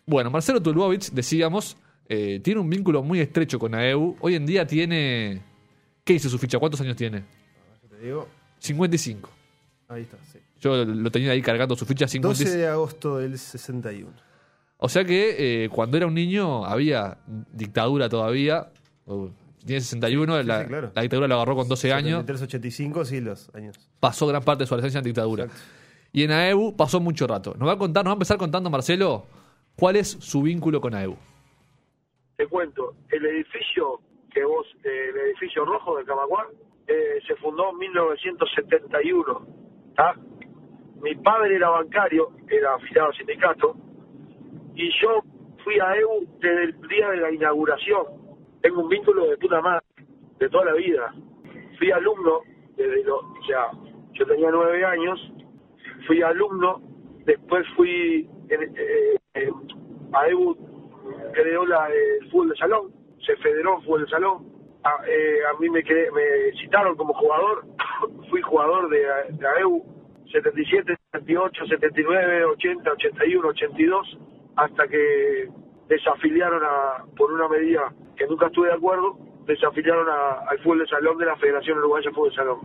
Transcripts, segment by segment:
Bueno, Marcelo Tulbovich, decíamos, tiene un vínculo muy estrecho con AEU. Hoy en día tiene... ¿Qué dice su ficha? ¿Cuántos años tiene? Yo te digo, 55. ahí está, sí. Yo lo tenía ahí cargando su ficha 55. 12 de agosto del 61. O sea que cuando era un niño había dictadura todavía. Tiene 61, Sí, la, sí, claro. la dictadura la agarró con 12 años. 73, 85, sí, los años. Pasó gran parte de su adolescencia en dictadura. Exacto. Y en AEU pasó mucho rato. Nos va a empezar contando, Marcelo, cuál es su vínculo con AEU. Te cuento, el edificio el edificio rojo de Camacuá, se fundó en 1971. ¿tá? Mi padre era bancario, era afiliado al sindicato, y yo fui a AEU desde el día de la inauguración. Tengo un vínculo de puta madre, de toda la vida. Fui alumno, yo tenía 9 años, fui alumno, después fui, AEU creó el fútbol de salón, se federó el fútbol de salón, a mí me citaron como jugador, fui jugador de AEU 77, 78, 79, 80, 81, 82, hasta que desafiliaron por una medida que nunca estuve de acuerdo, desafiliaron al fútbol de salón de la Federación Uruguaya de Fútbol de Salón.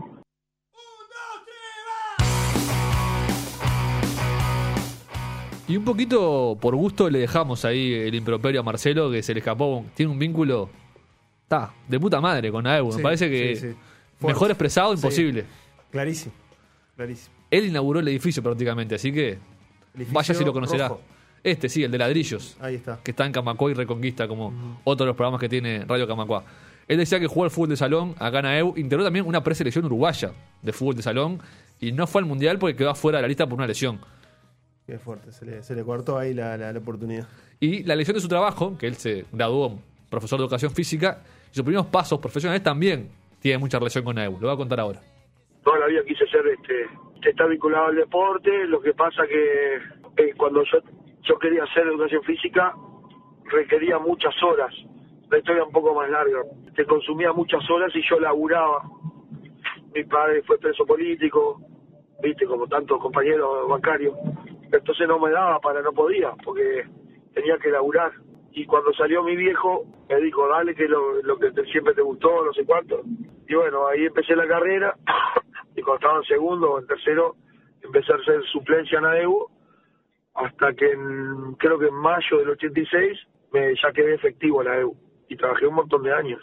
Y un poquito por gusto le dejamos ahí el improperio a Marcelo, que se le escapó. Tiene un vínculo de puta madre con AEU. Sí, Me parece que sí. mejor expresado imposible. Sí. Clarísimo, clarísimo. Él inauguró el edificio prácticamente, así que Edificio vaya si lo conocerá. rojo. Sí, el de ladrillos, Ahí está. que está en Camacuá y Reconquista, como otro de los programas que tiene Radio Camacuá. Él decía que jugó al fútbol de salón acá en AEU, integró también una preselección uruguaya de fútbol de salón y no fue al Mundial porque quedó afuera de la lista por una lesión. Qué fuerte, se le cortó ahí la oportunidad. Y la elección de su trabajo, que él se graduó profesor de educación física, y sus primeros pasos profesionales también tienen mucha relación con AEU. Lo voy a contar ahora. Toda la vida quise ser, estar vinculado al deporte. Lo que pasa que cuando yo quería hacer educación física, requería muchas horas. La historia un poco más larga. Te consumía muchas horas y yo laburaba. Mi padre fue preso político, viste, como tantos compañeros bancarios. Entonces no me daba no podía, porque tenía que laburar. Y cuando salió mi viejo, me dijo, dale, que lo que siempre te gustó, no sé cuánto. Y bueno, ahí empecé la carrera, y cuando estaba en segundo o en tercero, empecé a hacer suplencia en AEU, hasta que creo que en mayo del 86, ya quedé efectivo en AEU, y trabajé un montón de años.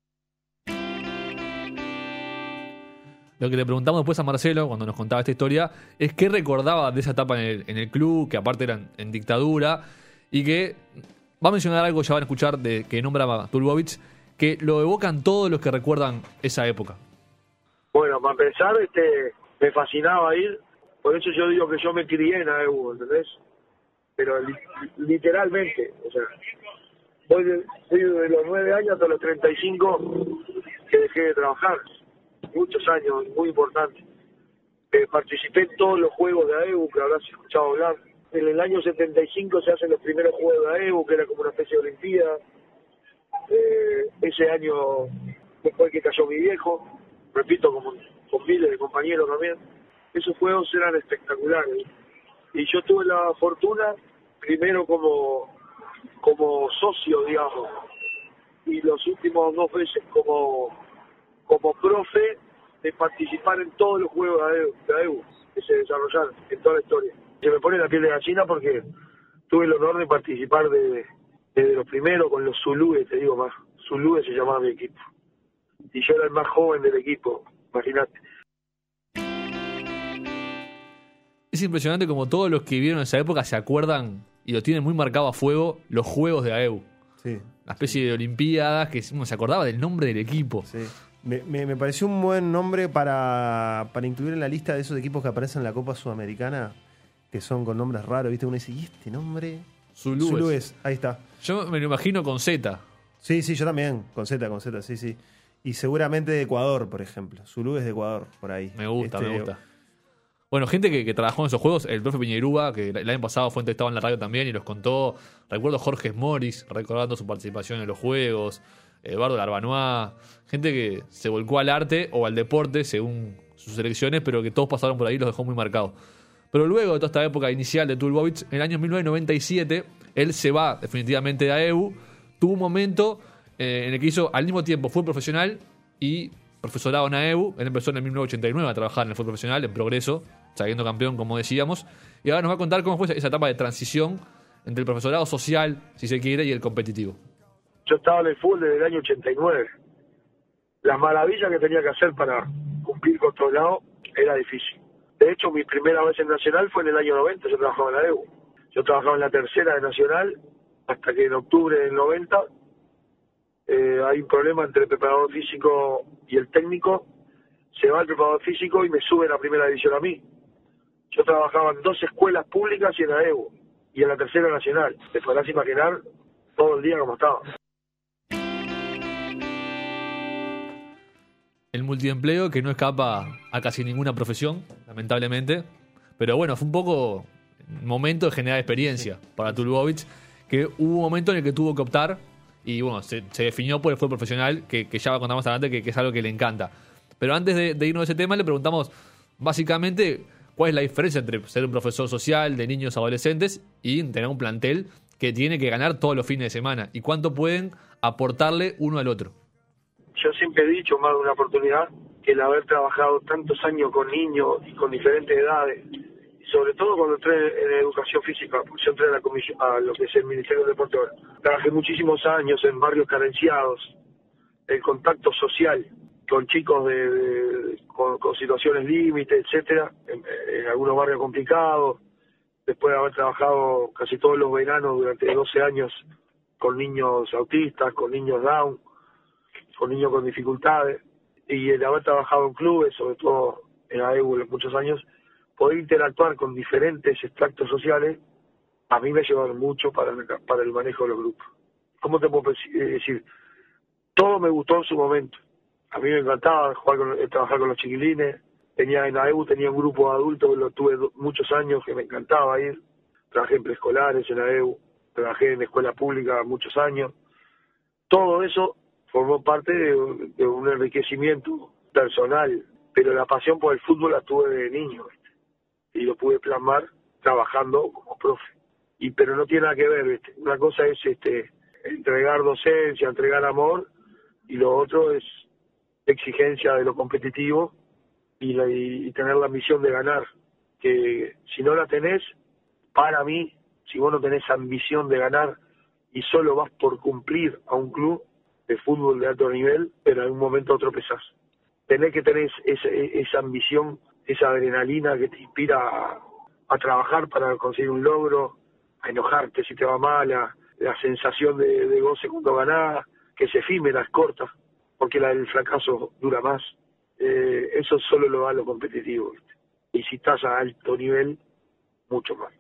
Lo que le preguntamos después a Marcelo, cuando nos contaba esta historia, es qué recordaba de esa etapa en el club, que aparte eran en dictadura, y que va a mencionar algo, ya van a escuchar, que nombraba Tulbovich, que lo evocan todos los que recuerdan esa época. Bueno, para empezar, me fascinaba ir, por eso yo digo que yo me crié en AEU, ¿entendés? Pero literalmente, o sea, fui de los 9 años hasta los 35 que dejé de trabajar. Muchos años, muy importante. Participé en todos los juegos de AEU, que habrás escuchado hablar. En el año 75 se hacen los primeros juegos de AEU, que era como una especie de olimpiada. Ese año, después que cayó mi viejo, repito, con miles de compañeros también, esos juegos eran espectaculares. Y yo tuve la fortuna, primero como socio, digamos, y los últimos 2 veces como profe, de participar en todos los juegos de AEU que se desarrollaron en toda la historia. Se me pone la piel de gallina porque tuve el honor de participar desde los primeros con los Zulúes, te digo más. Zulúes se llamaba mi equipo. Y yo era el más joven del equipo, imagínate. Es impresionante como todos los que vivieron esa época se acuerdan y lo tienen muy marcado a fuego los juegos de AEU. Sí. Una especie de olimpiadas que uno se acordaba del nombre del equipo. Sí. Me pareció un buen nombre para incluir en la lista de esos equipos que aparecen en la Copa Sudamericana, que son con nombres raros, ¿viste? Uno dice, ¿y este nombre? Zulúes. Ahí está. Yo me lo imagino con Z. Sí, yo también, con Z, sí. Y seguramente de Ecuador, por ejemplo. Zulúes de Ecuador, por ahí. Me gusta. Bueno, gente que trabajó en esos juegos, el profe Piñeirúa, que el año pasado fue entrevistado en la radio también y los contó. Recuerdo a Jorge Moris recordando su participación en los juegos. Eduardo Larbanois, gente que se volcó al arte o al deporte según sus elecciones, pero que todos pasaron por ahí y los dejó muy marcados. Pero luego de toda esta época inicial de Tulbovich, en el año 1997 él se va definitivamente de AEU. Tuvo un momento en el que hizo al mismo tiempo fútbol profesional y profesorado en AEU. Él empezó en el 1989 a trabajar en el fútbol profesional, en Progreso, saliendo campeón, como decíamos. Y ahora nos va a contar cómo fue esa etapa de transición entre el profesorado social, si se quiere, y el competitivo. Yo estaba en el fútbol desde el año 89. La maravilla que tenía que hacer para cumplir con todos lados era difícil. De hecho, mi primera vez en Nacional fue en el año 90, yo trabajaba en la AEU. Yo trabajaba en la tercera de Nacional, hasta que en octubre del 90 hay un problema entre el preparador físico y el técnico. Se va el preparador físico y me sube a la primera división a mí. Yo trabajaba en 2 escuelas públicas y en la AEU, y en la tercera Nacional. Te podrás imaginar todo el día como estaba. El multiempleo que no escapa a casi ninguna profesión, lamentablemente. Pero bueno, fue un poco momento de generar experiencia para Tulbovic, que hubo un momento en el que tuvo que optar y bueno, se definió por el fútbol profesional, que ya va a contar más adelante, que es algo que le encanta. Pero antes de irnos de ese tema, le preguntamos básicamente cuál es la diferencia entre ser un profesor social de niños adolescentes y tener un plantel que tiene que ganar todos los fines de semana, y cuánto pueden aportarle uno al otro. Yo siempre he dicho, más de una oportunidad, que el haber trabajado tantos años con niños y con diferentes edades, y sobre todo cuando entré en educación física, porque yo entré a, a lo que es el Ministerio de Deporte ahora. Trabajé muchísimos años en barrios carenciados, el contacto social con chicos con situaciones límite, etcétera, en algunos barrios complicados, después de haber trabajado casi todos los veranos durante 12 años con niños autistas, con niños Down, con niños con dificultades, y el haber trabajado en clubes, sobre todo en AEU en muchos años, poder interactuar con diferentes extractos sociales, a mí me ayudaron mucho para el manejo de los grupos. ¿Cómo te puedo decir? Todo me gustó en su momento. A mí me encantaba trabajar con los chiquilines. En AEU tenía un grupo de adultos, lo tuve muchos años, que me encantaba ir. Trabajé en preescolares en AEU, trabajé en escuela pública muchos años. Todo eso formó parte de un enriquecimiento personal, pero la pasión por el fútbol la tuve de niño, ¿viste? Y lo pude plasmar trabajando como profe. Pero no tiene nada que ver, ¿viste? Una cosa es entregar docencia, entregar amor, y lo otro es exigencia de lo competitivo y tener la ambición de ganar, que si no la tenés, para mí, si vos no tenés ambición de ganar y solo vas por cumplir a un club de fútbol de alto nivel, pero en un momento tropezás. Tenés que tener esa ambición, esa adrenalina que te inspira a trabajar para conseguir un logro, a enojarte si te va mal, la sensación de goce cuando ganás, que es efímera, es corta, porque la del fracaso dura más. Eso solo lo da lo competitivo, ¿viste? Y si estás a alto nivel, mucho más.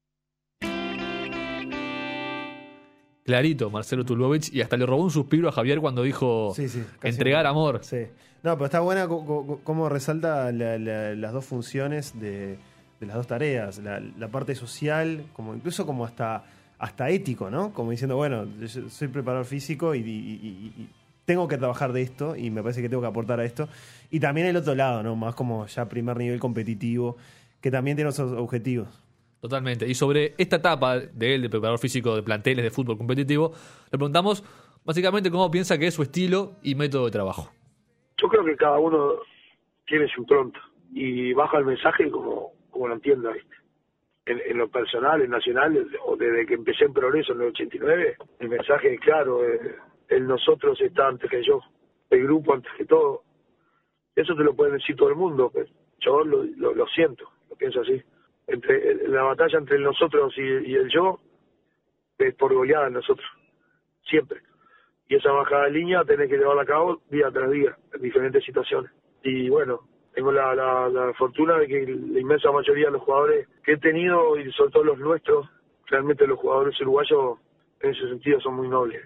Clarito, Marcelo Tulbovic, y hasta le robó un suspiro a Javier cuando dijo entregar amor. Sí. No, pero está buena cómo resalta las dos funciones de las dos tareas, la parte social, incluso como hasta ético, ¿no? Como diciendo, bueno, yo soy preparador físico y tengo que trabajar de esto y me parece que tengo que aportar a esto. Y también el otro lado, ¿no? Más como ya primer nivel competitivo, que también tiene otros objetivos. Totalmente. Y sobre esta etapa de él, de preparador físico de planteles de fútbol competitivo, le preguntamos básicamente cómo piensa que es su estilo y método de trabajo. Yo creo que cada uno tiene su impronta y baja el mensaje como lo entienda, ¿viste? En lo personal, en Nacional, o desde que empecé en Progreso en el 89, el mensaje es claro, el nosotros está antes que yo, el grupo antes que todo. Eso te lo puede decir todo el mundo, pero yo lo siento, lo pienso así. La batalla entre el nosotros y el yo es por goleada en nosotros, siempre. Y esa bajada de línea tenés que llevarla a cabo día tras día, en diferentes situaciones. Y bueno, tengo la fortuna de que la inmensa mayoría de los jugadores que he tenido, y sobre todo los nuestros, realmente los jugadores uruguayos en ese sentido son muy nobles.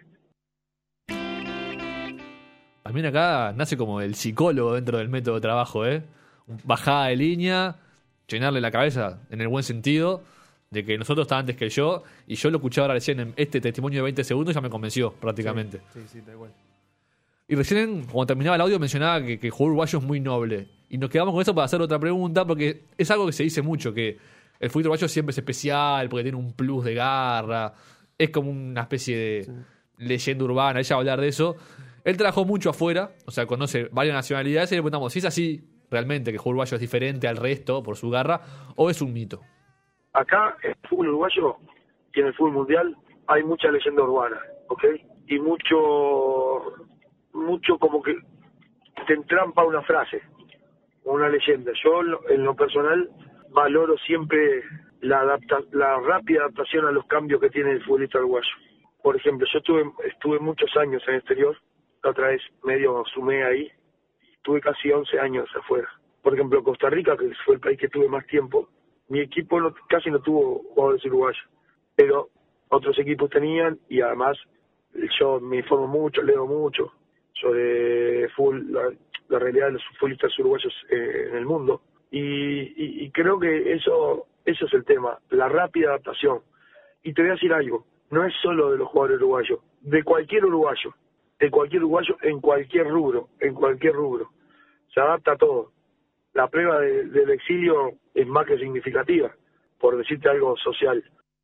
También acá nace como el psicólogo dentro del método de trabajo, bajada de línea, llenarle la cabeza en el buen sentido de que nosotros está antes que yo, y yo lo escuché ahora recién en este testimonio de 20 segundos, ya me convenció prácticamente. Sí, tal cual. Y recién, cuando terminaba el audio, mencionaba que el jugador uruguayo es muy noble. Y nos quedamos con eso para hacer otra pregunta, porque es algo que se dice mucho, que el fútbol uruguayo siempre es especial, porque tiene un plus de garra, es como una especie de leyenda urbana, ella va a hablar de eso. Él trabajó mucho afuera, o sea, conoce varias nacionalidades y le preguntamos si es así realmente, que el juego uruguayo es diferente al resto por su garra, o es un mito. Acá, en el fútbol uruguayo y en el fútbol mundial, hay mucha leyenda urbana, ¿ok? Y mucho como que te entrampa una frase, una leyenda. Yo, en lo personal, valoro siempre la rápida adaptación a los cambios que tiene el futbolista uruguayo. Por ejemplo, yo estuve muchos años en el exterior, la otra vez medio sumé ahí, tuve casi 11 años afuera. Por ejemplo, Costa Rica, que fue el país que tuve más tiempo, mi equipo casi no tuvo jugadores uruguayos, pero otros equipos tenían, y además yo me informo mucho, leo mucho sobre la realidad de los futbolistas uruguayos en el mundo, y creo que eso es el tema, la rápida adaptación. Y te voy a decir algo, no es solo de los jugadores uruguayos, de cualquier uruguayo en cualquier rubro, se adapta a todo. La prueba del exilio es más que significativa, por decirte algo social.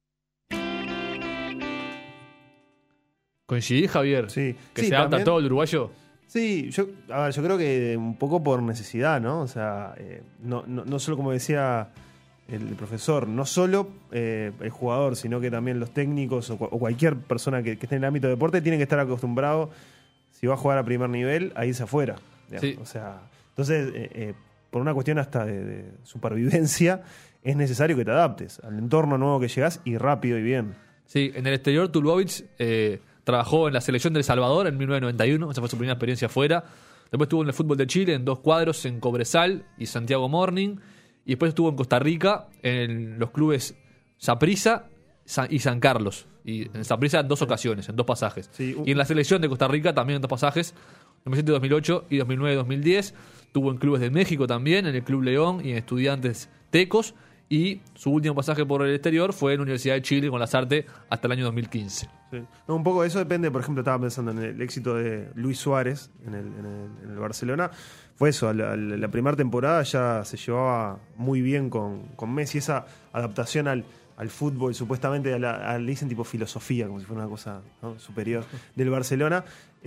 ¿Coincidís, Javier? Sí. ¿Que Sí, se adapta también. todo el uruguayo? Sí, yo creo que un poco por necesidad, ¿no? O sea, no solo como decía el profesor, no solo el jugador, sino que también los técnicos o cualquier persona que esté en el ámbito de deporte tiene que estar acostumbrado, si va a jugar a primer nivel, a irse afuera. Sí. O sea, entonces, por una cuestión hasta de supervivencia, es necesario que te adaptes al entorno nuevo que llegás y rápido y bien. Sí, en el exterior Tulovic trabajó en la selección de El Salvador en 1991, esa fue su primera experiencia afuera. Después estuvo en el fútbol de Chile en 2 cuadros en Cobresal y Santiago Morning. Y después estuvo en Costa Rica en los clubes Saprissa y San Carlos. Y en Saprissa en 2 ocasiones, en 2 pasajes. Sí. Y en la selección de Costa Rica también en 2 pasajes, 2007-2008 y 2009-2010. Tuvo en clubes de México también, en el Club León y en Estudiantes Tecos. Y su último pasaje por el exterior fue en la Universidad de Chile con Lasarte hasta el año 2015. Sí. No, un poco de eso depende, por ejemplo, estaba pensando en el éxito de Luis Suárez en el Barcelona. Fue eso, la primera temporada ya se llevaba muy bien con Messi, esa adaptación al fútbol, supuestamente le dicen tipo filosofía, como si fuera una cosa, ¿no?, superior del Barcelona.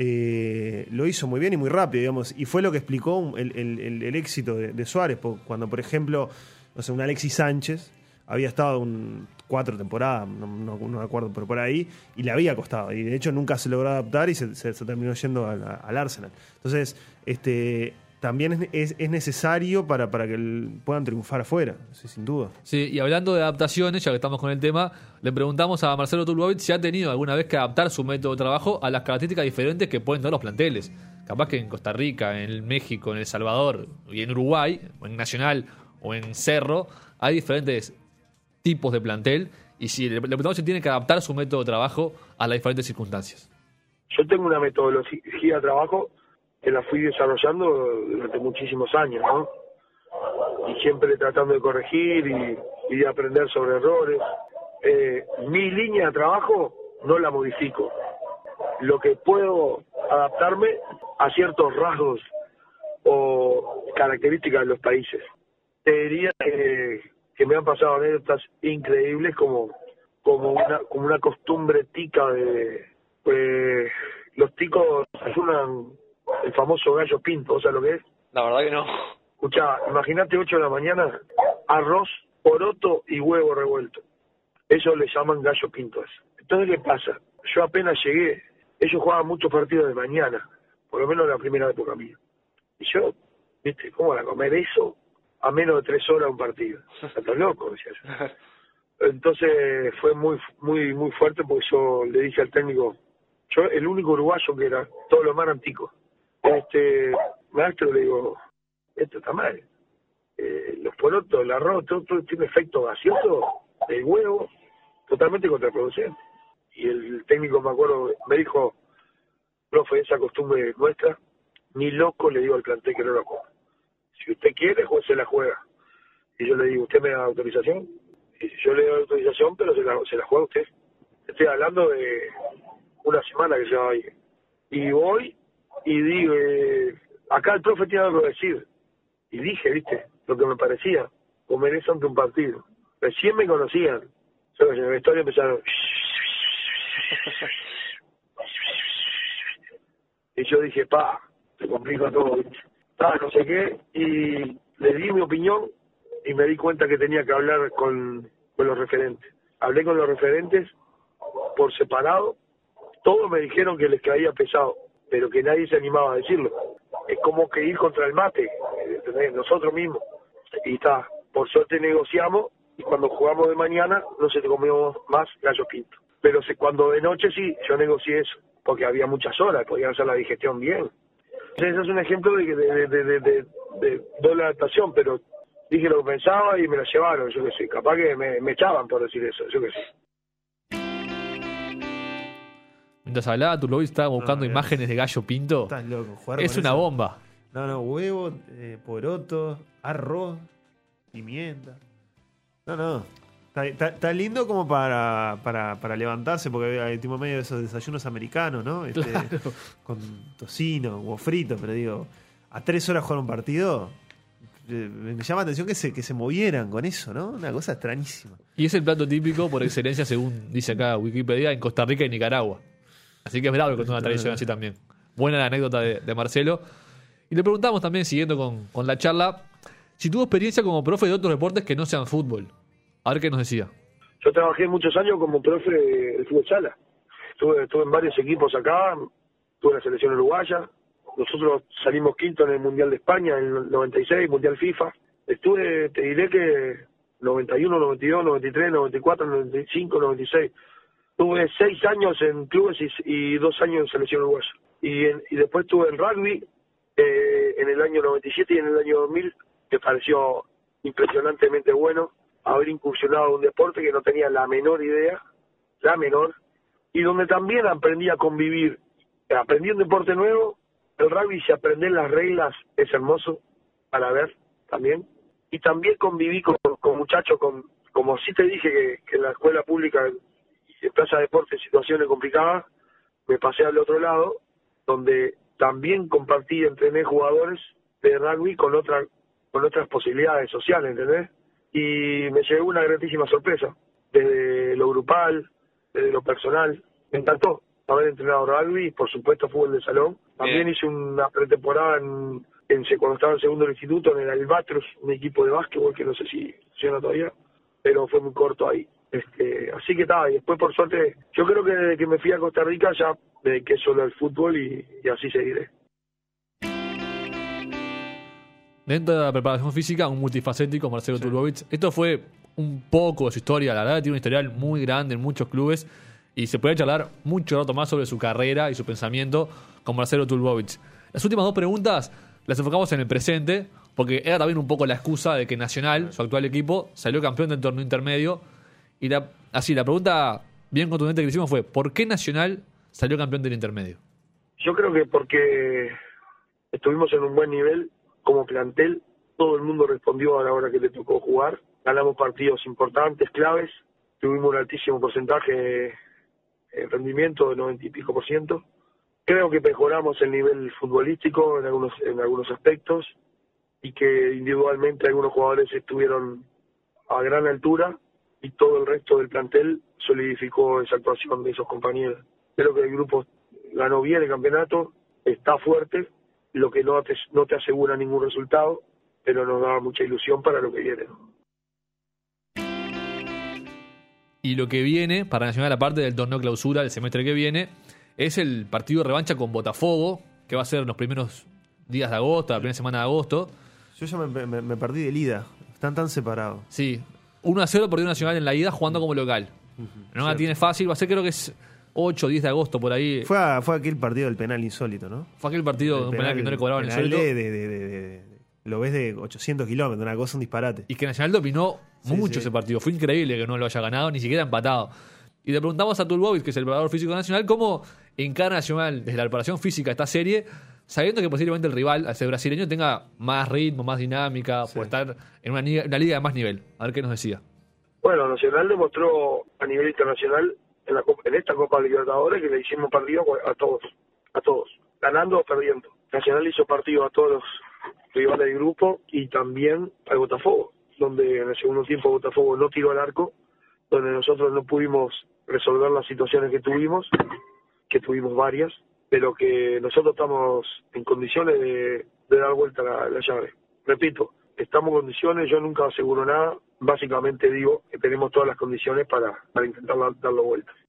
Lo hizo muy bien y muy rápido, digamos, y fue lo que explicó el éxito de Suárez, cuando, por ejemplo, no sé, un Alexis Sánchez había estado 4 temporadas, no me acuerdo, pero por ahí, y le había costado, y de hecho nunca se logró adaptar y se terminó yendo al Arsenal. Entonces, también es necesario para que puedan triunfar afuera, sí, sin duda. Sí, y hablando de adaptaciones, ya que estamos con el tema, le preguntamos a Marcelo Tulovic si ha tenido alguna vez que adaptar su método de trabajo a las características diferentes que pueden tener los planteles. Capaz que en Costa Rica, en México, en El Salvador y en Uruguay, o en Nacional o en Cerro, hay diferentes tipos de plantel, y si le preguntamos si tiene que adaptar su método de trabajo a las diferentes circunstancias. Yo tengo una metodología de trabajo que la fui desarrollando durante muchísimos años, ¿no? Y siempre tratando de corregir y de aprender sobre errores. Mi línea de trabajo no la modifico. Lo que puedo adaptarme a ciertos rasgos o características de los países. Te diría que me han pasado anécdotas increíbles como una costumbre tica de... los ticos ayunan el famoso gallo pinto, ¿o sea lo que es? La verdad que no. Escuchá, imagínate 8 de la mañana, arroz, poroto y huevo revuelto. Eso le llaman gallo pinto. Entonces, ¿qué pasa? Yo apenas llegué, ellos jugaban muchos partidos de mañana, por lo menos en la primera época mía. Y yo, ¿viste? ¿Cómo van a comer eso a menos de 3 horas un partido? Estás loco, decía yo. Entonces fue muy fuerte, porque yo le dije al técnico, yo el único uruguayo que era, todos los demás eran ticos. Maestro, le digo, esto está mal. Los porotos, el arroz, todo tiene efecto gaseoso, el huevo, totalmente contraproducente. Y el técnico, me acuerdo, me dijo, profe, esa costumbre nuestra, ni loco le digo al plantel que no lo coma. Si usted quiere, pues se la juega. Y yo le digo, ¿usted me da autorización? Y yo le doy autorización, pero se la juega usted. Estoy hablando de una semana que llevaba ahí. Y voy y digo, acá el profe tiene algo que decir. Y dije, ¿viste? Lo que me parecía, comer eso ante un partido. Recién me conocían. Solo que en el vestuario empezaron, Y yo dije, se complica todo, no sé qué, y le di mi opinión y me di cuenta que tenía que hablar con los referentes. Hablé con los referentes por separado, todos me dijeron que les caía pesado, pero que nadie se animaba a decirlo. Es como que ir contra el mate, ¿entendés? Nosotros mismos. Y por suerte negociamos, y cuando jugamos de mañana no se comió más gallo pinto. Pero cuando de noche sí, yo negocié eso, porque había muchas horas, podían hacer la digestión bien. Ese es un ejemplo de doble adaptación, pero dije lo que pensaba y me la llevaron, yo qué sé, capaz que me echaban por decir eso, yo qué sé. Mientras hablaba, Turlovich estaba buscando imágenes de gallo pinto. Estás loco, jugar Es con una eso. bomba. No, huevo, poroto, arroz, pimienta. No. Está lindo como para levantarse, porque hay tipo medio de esos desayunos americanos, ¿no? Claro. Con tocino o frito, pero digo, a 3 horas jugar un partido, me llama la atención que se movieran con eso, ¿no? Una cosa extrañísima. Y es el plato típico por excelencia, según dice acá Wikipedia, en Costa Rica y Nicaragua. Así que es bravo que con una tradición así también. Buena la anécdota de Marcelo. Y le preguntamos también, siguiendo con la charla, si tuvo experiencia como profe de otros deportes que no sean fútbol. A ver qué nos decía. Yo trabajé muchos años como profe de fútbol sala. Estuve en varios equipos acá, estuve en la selección uruguaya. Nosotros salimos quinto en el Mundial de España en el 96, Mundial FIFA. Estuve, te diré que 91, 92, 93, 94, 95, 96. Tuve 6 años en clubes y 2 años en selección uruguaya. Y después estuve en rugby en el año 97 y en el año 2000, que pareció impresionantemente bueno haber incursionado en un deporte que no tenía la menor idea, y donde también aprendí a convivir. Aprendí un deporte nuevo, el rugby, si aprender las reglas es hermoso para ver también, y también conviví con muchachos, como sí te dije que en la escuela pública, en Plaza de Deportes, situaciones complicadas, me pasé al otro lado, donde también compartí, entrené jugadores de rugby con otras posibilidades sociales, ¿entendés? Y me llegó una gratísima sorpresa, desde lo grupal, desde lo personal. Me encantó haber entrenado rugby y, por supuesto, fútbol de salón. También hice una pretemporada cuando estaba en segundo del instituto, en el Albatros, un equipo de básquetbol que no sé si funciona todavía, pero fue muy corto ahí. Así que y después, por suerte, yo creo que desde que me fui a Costa Rica ya me dediqué solo al fútbol y así seguiré. Dentro de la preparación física, un multifacético, Marcelo Turlovich. Esto fue un poco de su historia. La verdad, tiene un historial muy grande en muchos clubes y se puede charlar mucho rato más sobre su carrera y su pensamiento con Marcelo Turlovich. Las últimas 2 preguntas las enfocamos en el presente, porque era también un poco la excusa de que Nacional, su actual equipo, salió campeón del torneo intermedio. Y la pregunta bien contundente que le hicimos fue: ¿por qué Nacional salió campeón del intermedio? Yo creo que porque estuvimos en un buen nivel como plantel, todo el mundo respondió a la hora que le tocó jugar, ganamos partidos importantes, claves, tuvimos un altísimo porcentaje de rendimiento, de 90 y pico %. Creo que mejoramos el nivel futbolístico en algunos aspectos y que individualmente algunos jugadores estuvieron a gran altura y todo el resto del plantel solidificó esa actuación de esos compañeros. Creo que el grupo ganó bien el campeonato, está fuerte, lo que no te asegura ningún resultado, pero nos da mucha ilusión para lo que viene. Y lo que viene para Nacional, aparte del torneo clausura el semestre que viene, es el partido de revancha con Botafogo, que va a ser en los primeros días de agosto, la primera semana de agosto. Yo ya me perdí del ida, están tan separados. Sí, 1-0 perdió Nacional en la ida jugando como local. No la tiene fácil, va a ser, creo que es 8 o 10 de agosto por ahí. Fue aquel partido del penal insólito, ¿no? Fue aquel partido de un penal que no le cobraban el sueldo. Lo ves de 800 kilómetros, una cosa, un disparate. Y que Nacional dominó mucho ese partido. Fue increíble que no lo haya ganado, ni siquiera empatado. Y le preguntamos a Turlovich, que es el preparador físico nacional, cómo encara Nacional desde la preparación física esta serie, sabiendo que posiblemente el rival, al ser brasileño, tenga más ritmo, más dinámica, por estar en una liga de más nivel. A ver qué nos decía. Bueno, Nacional demostró a nivel internacional en esta Copa Libertadores que le hicimos partido a todos, ganando o perdiendo. Nacional hizo partido a todos los rivales del grupo y también al Botafogo, donde en el segundo tiempo Botafogo no tiró al arco, donde nosotros no pudimos resolver las situaciones que tuvimos varias, pero que nosotros estamos en condiciones de dar vuelta la llave. Repito, estamos en condiciones, yo nunca aseguro nada, básicamente digo que tenemos todas las condiciones para intentar darlo vuelta.